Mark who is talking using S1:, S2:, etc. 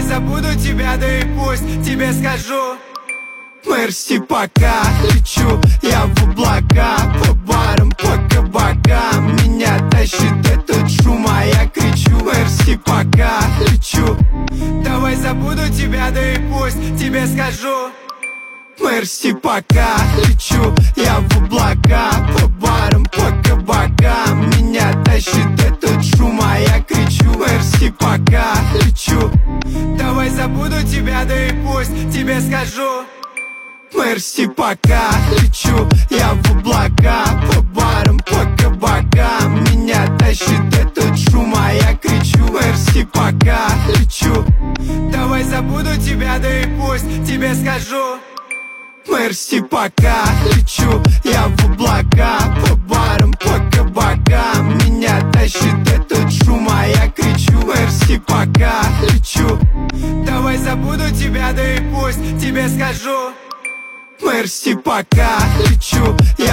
S1: забуду тебя, да и пусть тебе скажу. Мерси, пока лечу я в облака, по барам, по кабакам. Меня тащит этот шум, а я кричу: мерси, пока лечу. Давай забуду тебя, да и пусть тебе скажу. Мерси, пока лечу я в облака, по барам, по кабакам. Меня тащит этот шум, а я кричу: мерси, пока лечу. Давай забуду тебя, да и пусть тебе скажу. Мерси, пока лечу я в облака, по барам, по кабакам. Меня тащит этот шум, а я кричу: мерси, пока лечу. Давай забуду тебя, да и пусть тебе скажу. Мерси, пока лечу я в облака, по барам, по кабакам. Меня тащит этот шум, а я кричу: мерси, пока лечу. Давай забуду тебя, да и пусть тебе скажу. Мерси, пока лечу